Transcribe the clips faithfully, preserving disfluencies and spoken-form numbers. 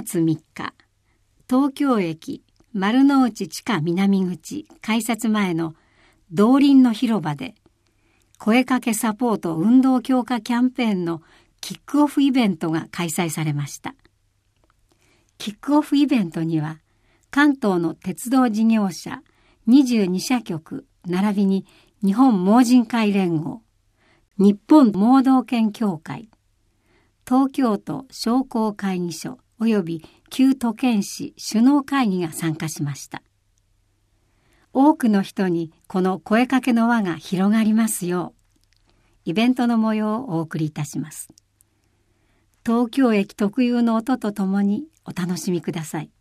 つみっか、東京駅丸の内地下南口改札前の道林の広場で声かけサポート運動強化キャンペーンのキックオフイベントが開催されました。キックオフイベントには関東の鉄道事業者にじゅうにしゃきょく並びに日本盲人会連合、日本盲導犬協会、東京都商工会議所および旧都県市首脳会議が参加しました。多くの人にこの声かけの輪が広がりますよう、イベントの模様をお送りいたします。東京駅特有の音とともにお楽しみください。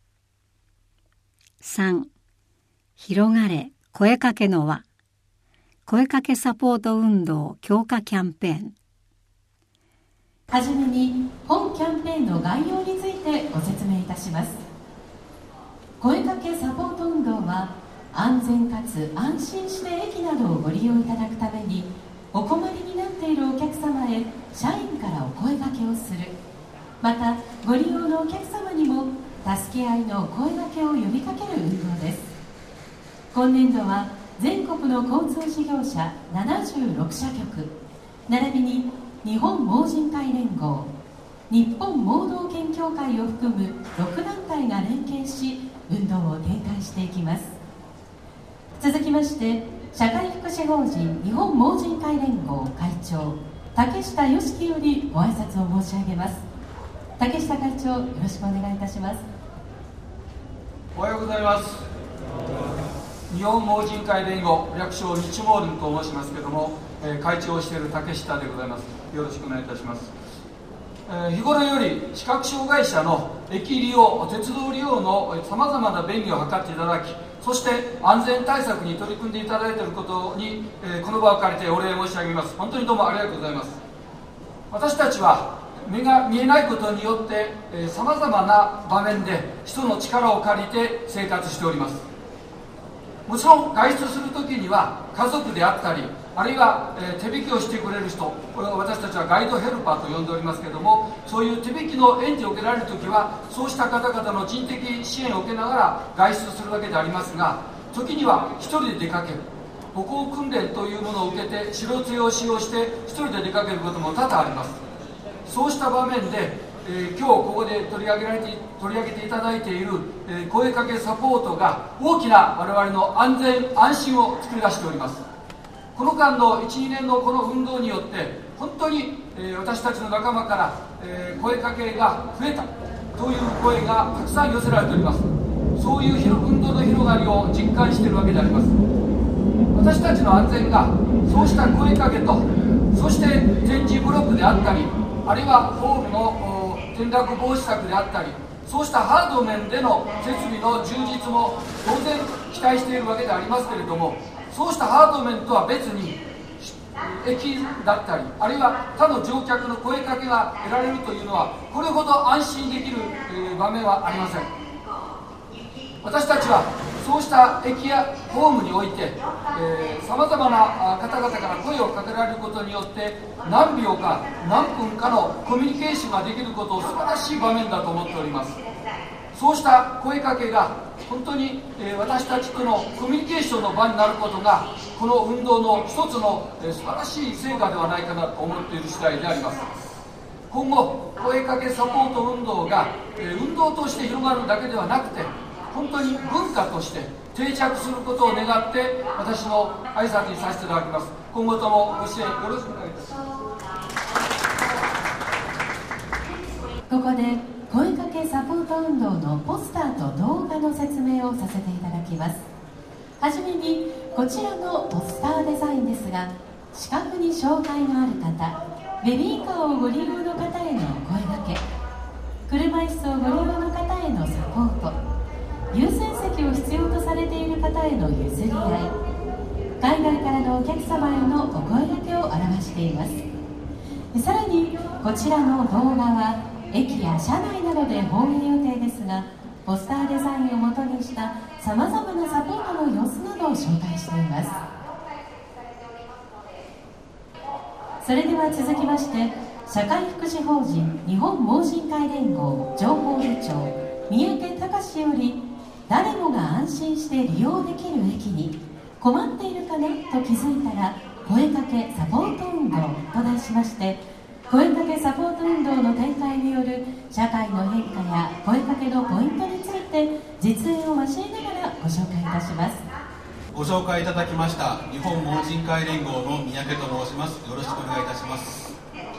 さん、広がれ声かけの輪、声かけサポート運動強化キャンペーン。 はじめに本キャンペーンの概要についてご説明いたします。声かけサポート運動は安全かつ安心して駅などをご利用いただくために、お困りになっているお客様へ社員からお声掛けをする、またご利用のお客様にも助け合いの声掛けを呼びかける運動です。今年度は全国の交通事業者ななじゅうろくしゃきょく並びに日本盲人会連合、日本盲導犬協会を含むろくだんたいが連携し運動を展開していきます。続きまして社会福祉法人日本盲人会連合会長竹下芳樹よりご挨拶を申し上げます。竹下会長、よろしくお願いいたします。 おはようございます。日本盲人会連合、略称日盲連と申しますけれども、えー、会長をしている竹下でございます。よろしくお願いいたします。えー、日頃より視覚障害者の駅利用、鉄道利用のさまざまな便宜を図っていただき、そして安全対策に取り組んでいただいていることに、えー、この場を借りてお礼申し上げます。本当にどうもありがとうございます。私たちは目が見えないことによってさまざまな場面で人の力を借りて生活しております。もちろん外出するときには家族であったり、あるいは、えー、手引きをしてくれる人、これを私たちはガイドヘルパーと呼んでおりますけれども、そういう手引きの援助を受けられるときはそうした方々の人的支援を受けながら外出するわけでありますが、時には一人で出かける、歩行訓練というものを受けて白杖を使用して一人で出かけることも多々あります。そうした場面で、えー、今日ここで取り上げられて取り上げていただいている、えー、声かけサポートが大きな我々の安全安心を作り出しております。この間の いちにねんのこの運動によって本当に、えー、私たちの仲間から、えー、声かけが増えたという声がたくさん寄せられております。そういう運動の広がりを実感しているわけであります。私たちの安全がそうした声かけと、そして点字ブロックであったり、あるいはホームの転落防止策であったり、そうしたハード面での設備の充実も当然期待しているわけでありますけれども、そうしたハード面とは別に駅だったり、あるいは他の乗客の声かけが得られるというのは、これほど安心できる場面はありません。私たちはそうした駅やホームにおいてさまざまな方々から声をかけられることによって何秒か何分かのコミュニケーションができることを素晴らしい場面だと思っております。そうした声かけが本当に私たちとのコミュニケーションの場になることが、この運動の一つの素晴らしい成果ではないかなと思っている次第であります。今後声かけサポート運動が運動として広がるだけではなくて、本当に文化として定着することを願って私の挨拶にさせていただきます。今後ともご支援よろしくお願いいたします。 ここで声かけサポート運動のポスターと動画の説明をさせていただきます。はじめにこちらのポスターデザインですが、視覚に障害のある方、ベビーカーをご利用の方への声かけ、車椅子をご利用の方へのサポート、優先席を必要とされている方への譲り合い、海外からのお客様へのお声掛けを表しています。さらにこちらの動画は駅や車内などで放映予定ですが、ポスターデザインをもとにしたさまざまなサポートの様子などを紹介しています。それでは続きまして、 社会福祉法人日本盲人会連合情報部長三宅隆より、誰もが安心して利用できる駅に困っているかなと気づいたら声かけサポート運動と題しまして、声かけサポート運動の展開による社会の変化や声かけのポイントについて実演を交えながらご紹介いたします。 ご紹介いただきました日本盲人会連合の三宅と申します。よろしくお願いいたします。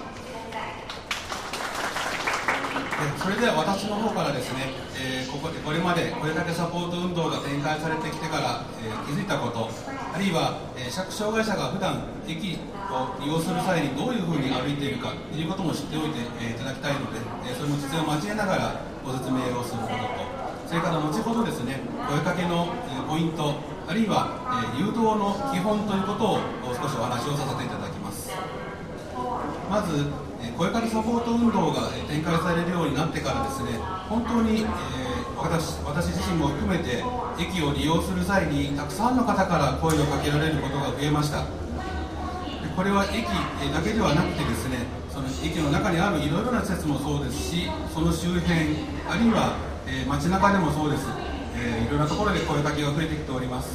それでは私の方からですね、えー、ここでこれまで声かけサポート運動が展開されてきてから、えー、気づいたこと、あるいは、えー、視覚障害者が普段駅を利用する際にどういうふうに歩いているかということも知っておいて、えー、いただきたいので、えー、それも実演を交えながらご説明をすることと、それから後ほどですね、声かけの、えー、ポイント、あるいは、えー、誘導の基本ということを少しお話をさせていただきます。まず声かけサポート運動が展開されるようになってからですね、本当に、えー、私, 私自身も含めて駅を利用する際にたくさんの方から声をかけられることが増えました。これは駅だけではなくてですね、その駅の中にあるいろいろな施設もそうですし、その周辺、あるいは、えー、街中でもそうです、えー、いろんなところで声かけが増えてきております。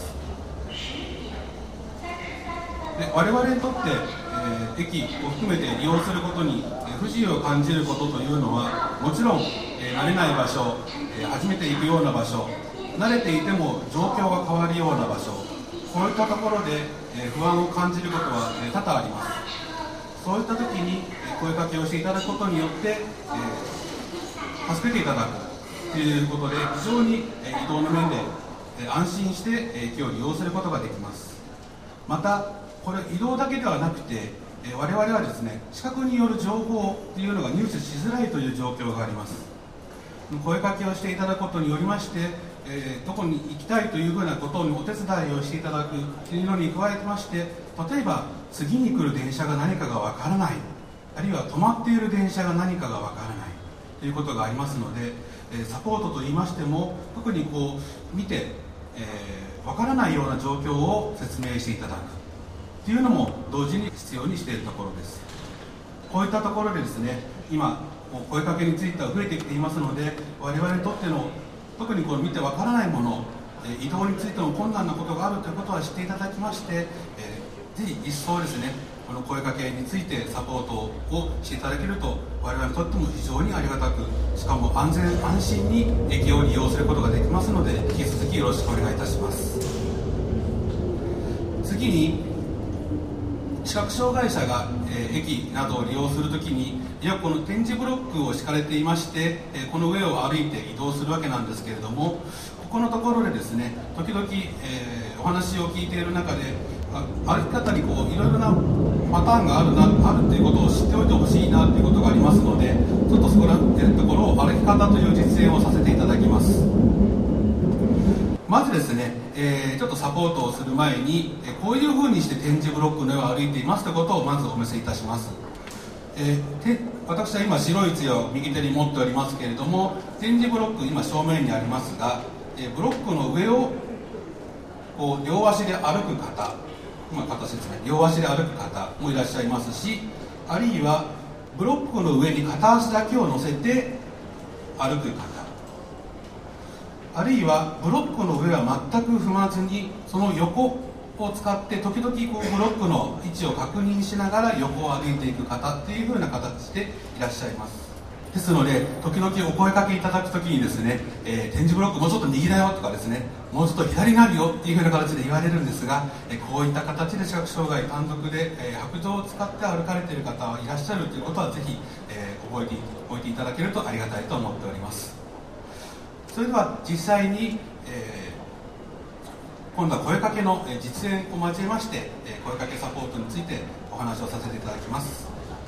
で我々にとって、えー、駅を含めて利用することに、えー、不自由を感じることというのはもちろん、えー、慣れない場所、えー、初めて行くような場所、慣れていても状況が変わるような場所、こういったところで、えー、不安を感じることは、えー、多々あります。そういった時に、えー、声かけをしていただくことによって、えー、助けていただくということで非常に、えー、移動の面で、えー、安心して、えー、駅を利用することができます。またこれ移動だけではなくて、えー、我々はですね、視覚による情報というのが入手しづらいという状況があります。声かけをしていただくことによりまして、えー、どこに行きたいというふうなことにお手伝いをしていただくというのに加えまして、例えば次に来る電車が何かがわからない、あるいは止まっている電車が何かがわからないということがありますので、えー、サポートといいましても特にこう見てわ、えー、からないような状況を説明していただくというのも同時に必要にしているところです。こういったところでですね、今声かけについては増えてきていますので、我々にとっての特にこう見てわからないもの、移動についても困難なことがあるということは知っていただきまして、えー、ぜひ一層ですね、この声かけについてサポートをしていただけると我々にとっても非常にありがたく、しかも安全安心に駅を利用することができますので、引き続きよろしくお願いいたします。次に視覚障害者が、えー、駅などを利用するときによくこの点字ブロックを敷かれていまして、えー、この上を歩いて移動するわけなんですけれども、ここのところでですね、時々、えー、お話を聞いている中で歩き方にこういろいろなパターンがあるなあるということを知っておいてほしいなということがありますので、ちょっとそこら辺のところを歩き方という実演をさせていただきます。まずですね、えー、ちょっとサポートをする前に、えー、こういうふうにして点字ブロックの上を歩いていますということをまずお見せいたします。えー、私は今白い杖を右手に持っておりますけれども、点字ブロック今正面にありますが、えー、ブロックの上をこう両足で歩く方、今形ですね、両足で歩く方もいらっしゃいますし、あるいはブロックの上に片足だけを乗せて歩く方、あるいはブロックの上は全く踏まずにその横を使って時々こうブロックの位置を確認しながら横を歩いていく方っていう風な形でいらっしゃいます。ですので時々お声かけいただくときにですね、えー、点字ブロックもうちょっと右だよとかですね、もうちょっと左になるよっていう風な形で言われるんですが、えー、こういった形で視覚障害単独で、えー、白杖を使って歩かれている方はいらっしゃるということはぜひ、えー、覚えておいていただけるとありがたいと思っております。それでは実際に、えー、今度は声かけの実演を交えまして、声かけサポートについてお話をさせていただきます。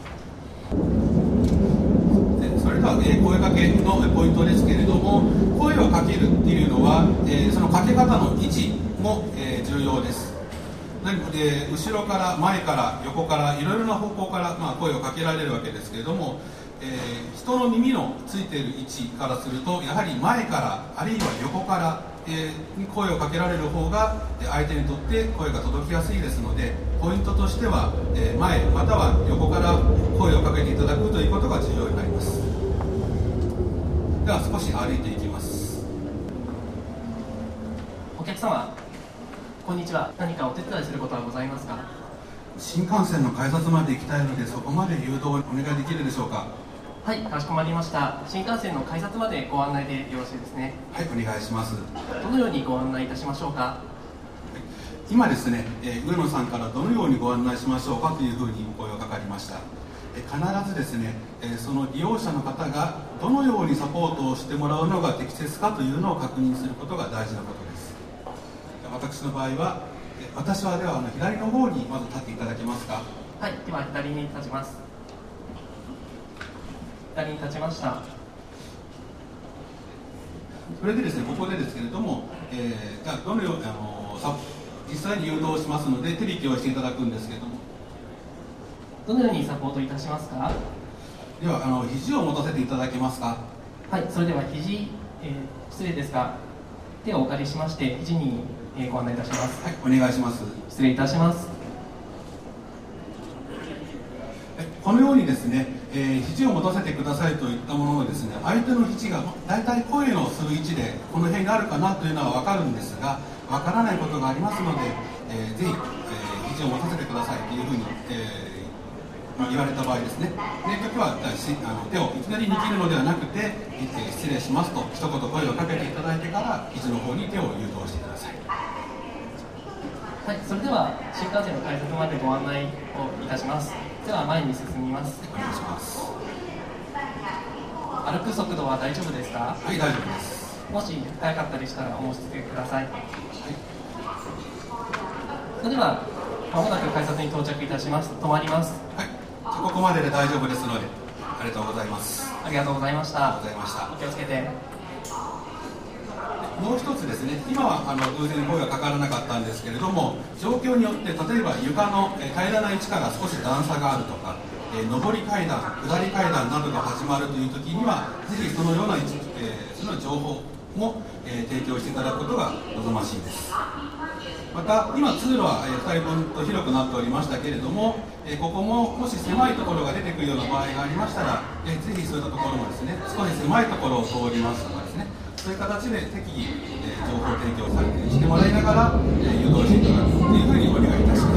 それでは、えー、声かけのポイントですけれども、声をかけるっていうのは、えー、そのかけ方の位置も、えー、重要です。なので後ろから前から横からいろいろな方向から、まあ、声をかけられるわけですけれども、えー、人の耳のついている位置からするとやはり前からあるいは横から、 えー、に声をかけられる方が相手にとって声が届きやすいですので、ポイントとしては、えー、前または横から声をかけていただくということが重要になります。では少し歩いていきます。 お客様、こんにちは。何かお手伝いすることはございますか？ 新幹線の改札まで行きたいので、そこまで誘導お願いできるでしょうか？ はい、かしこまりました。新幹線の改札までご案内でよろしいですね。 はい、お願いします。 どのようにご案内いたしましょうか？ 今ですね、えー、上野さんからどのようにご案内しましょうかというふうにお声がかかりました。えー、必ずですね、えー、その利用者の方がどのようにサポートをしてもらうのが適切かというのを確認することが大事なことです。私の場合は、えー、私はではあの左の方にまず立っていただけますか？ はい、では左に立ちます。左に立ちました。 それでですね、ここでですけれども、えー、じゃあどのようにあのさ実際に誘導しますので手引きをしていただくんですけれども、 どのようにサポートいたしますか？ ではあの肘を持たせていただけますか？ はい、それでは肘、えー、失礼ですが手をお借りしまして肘に、えー、ご案内いたします。 はい、お願いします。 失礼いたします。 このようにですね、えー、肘を持たせてくださいといったもののですね、相手の肘がだいたい声のする位置でこの辺にあるかなというのは分かるんですが、分からないことがありますので、えー、ぜひ、えー、肘を持たせてくださいというふうに、えーまあ、言われた場合ですね、そういう時はあの手をいきなり握るのではなくて、えー、失礼しますと一言声をかけていただいてから肘の方に手を誘導してください。 はい、それでは新幹線の改札までご案内をいたします。では前に進みます。 お願いします。 歩く速度は大丈夫ですか？ はい、大丈夫です。 もし早かったりしたらお申し付けください。はい、それではまもなく改札に到着いたします。止まります。 はい、ここまでで大丈夫ですので、ありがとうございます。 ありがとうございました。 ありがとうございました。 お気をつけて。 もう一つですね、今はあの偶然声がかからなかったんですけれども、状況によって例えば床の、えー、平らな位置から少し段差があるとか、えー、上り階段、下り階段などが始まるという時には、ぜひそのような位置、えー、その情報も、えー、提供していただくことが望ましいです。また今通路は、えー、ふたりぶんと広くなっておりましたけれども、えー、ここももし狭いところが出てくるような場合がありましたら、えー、ぜひそういったところもですね、少し狭いところを通りますとかですね、そういう形で適宜、えー、情報提供されてしてもらいながら、えー、誘導していただくというふうにお願いいたします。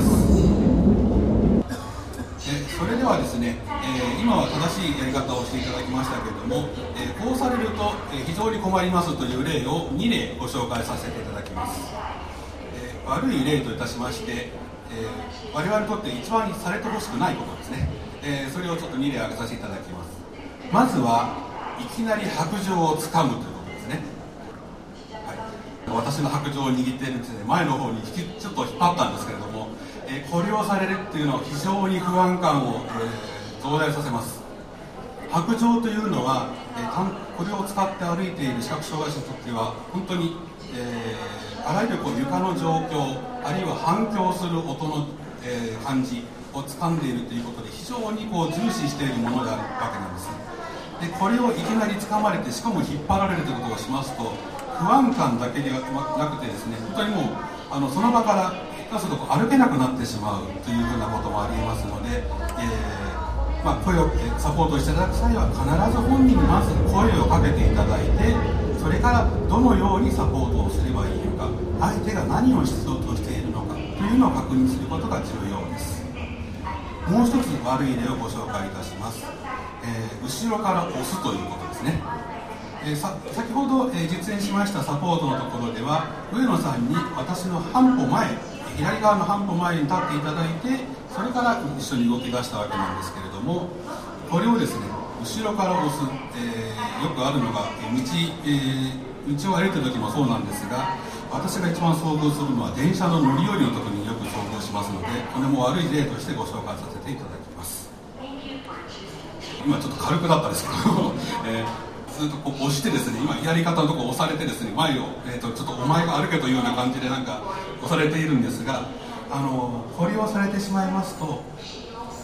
えー、それではですね、えー、今は正しいやり方をしていただきましたけれども、えー、こうされると、えー、非常に困りますという例をに例ご紹介させていただきます。えー、悪い例といたしまして、えー、我々にとって一番されてほしくないことですね、えー、それをちょっとに例挙げさせていただきます。まずはいきなり白杖をつかむということですね。はい、私の白杖を握っているんですね、前の方に引きちょっと引っ張ったんですけれども、えー、これをされるっていうのは非常に不安感を、えー、増大させます。白杖というのは、えー、これを使って歩いている視覚障害者にとっては本当に、えー、あらゆるこう床の状況、あるいは反響する音の、えー、感じを掴んでいるということで非常にこう重視しているものであるわけなんです。でこれをいきなり掴まれて、しかも引っ張られるということをしますと、不安感だけではなくてですね、本当にもうあのその場から下手すると歩けなくなってしまうというふうなこともありますので、えーまあ、声をサポートしていただく際は必ず本人にまず声をかけていただいて、それからどのようにサポートをすればいいのか、相手が何を必要としているのかというのを確認することが重要です。もう一つ悪い例をご紹介いたします。えー、後ろから押すということですね。えー、さ先ほど、えー、実演しましたサポートのところでは、上野さんに私の半歩前、左側の半歩前に立っていただいて、それから一緒に動き出したわけなんですけれども、これをですね、後ろから押す、えー、よくあるのが、えー 道, えー、道を歩いてる時もそうなんですが、私が一番遭遇するのは電車の乗り降りの時によく遭遇しますので、これも悪い例としてご紹介させていただきます。今ちょっと軽くだったですけど、えー、ずっとこう押してですね、今やり方のところ押されてですね、前を、えー、とちょっとお前が歩けというような感じでなんか押されているんですが、あのこれをされてしまいますと、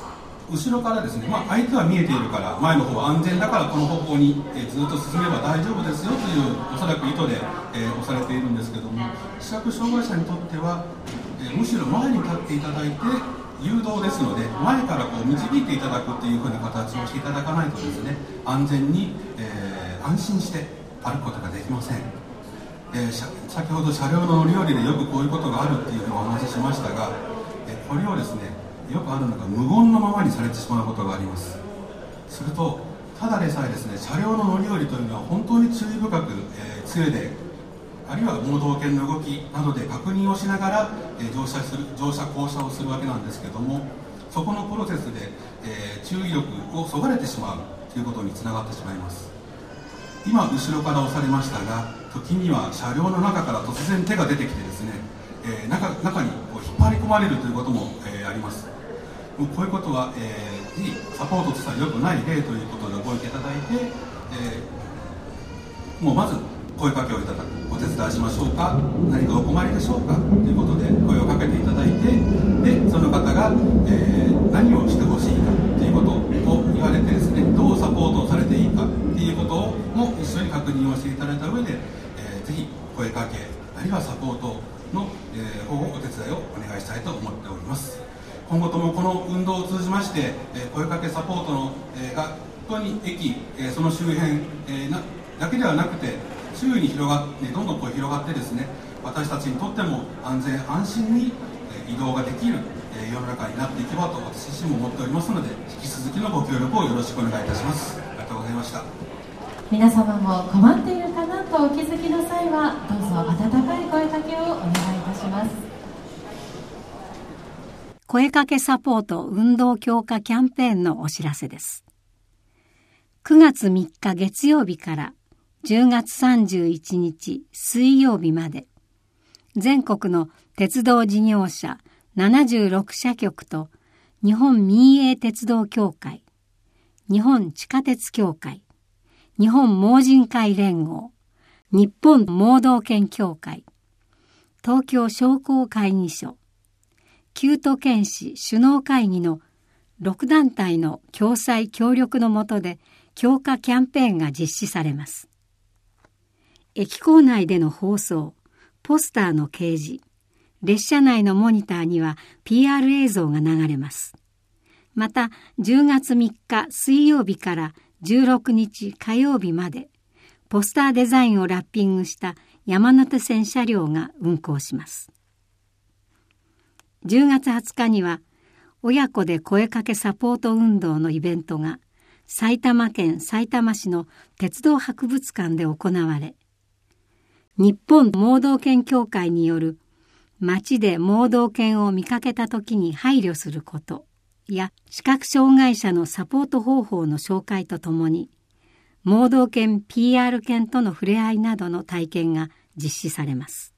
後ろからですね、まあ、相手は見えているから前の方は安全だからこの方向に、えー、ずっと進めば大丈夫ですよというおそらく意図で、えー、押されているんですけども、視覚障害者にとっては、えー、むしろ前に立っていただいて誘導ですので、前からこう導いていただくというふうな形をしていただかないとですね、安全に、えー、安心して歩くことができません。えー、先ほど車両の乗り降りでよくこういうことがあるっていうふうにお話ししましたが、えー、これをですね、よくあるのが無言のままにされてしまうことがあります。するとただでさえですね、車両の乗り降りというのは本当に注意深く、えー、杖であるいは盲導犬の動きなどで確認をしながら、えー、乗車する乗車降車をするわけなんですけども、そこのプロセスで、えー、注意力をそがれてしまうということにつながってしまいます。今後ろから押されましたが、時には車両の中から突然手が出てきてですね、えー、中, 中にこう引っ張り込まれるということも、えー、あります。こういうことは、えー、ぜひサポートとしては良くない例ということで覚えていただいて、えー、もうまず声かけをいただく、お手伝いしましょうか、何かお困りでしょうかということで声をかけていただいて、でその方が、えー、何をしてほしいかということを言われてですね、どうサポートをされていいかということをも一緒に確認をしていただいた上で、えー、ぜひ声かけあるいはサポートの、えー、方法お手伝いをお願いしたいと思っております。今後ともこの運動を通じまして、えー、声かけサポートの、えー、が本当に駅、えー、その周辺、えー、なだけではなくて周囲に広がってどんどんこう広がってですね、私たちにとっても安全安心に、えー、移動ができる、えー、世の中になっていけばと私自身も思っておりますので、引き続きのご協力をよろしくお願いいたします。ありがとうございました。 皆様も困っているかなとお気づきの際はどうぞ温かい声かけをお願いいたします。 声かけサポート運動強化キャンペーンのお知らせです。くがつみっか月曜日からじゅうがつさんじゅういちにち水曜日まで、全国の鉄道事業者ななじゅうろくしゃきょくと日本民営鉄道協会、日本地下鉄協会、日本盲人会連合、日本盲導犬協会、東京商工会議所、旧都県市首脳会議のろくだんたいの共催協力の下で強化キャンペーンが実施されます。駅構内での放送、ポスターの掲示、列車内のモニターには ピーアール 映像が流れます。またじゅうがつみっか水曜日からじゅうろくにち火曜日まで、ポスターデザインをラッピングした山手線車両が運行します。じゅうがつはつかには親子で声かけサポート運動のイベントが埼玉県さいたま市の鉄道博物館で行われ、日本盲導犬協会による街で盲導犬を見かけたときに配慮することや視覚障害者のサポート方法の紹介とともに、盲導犬 ピーアール 犬との触れ合いなどの体験が実施されます。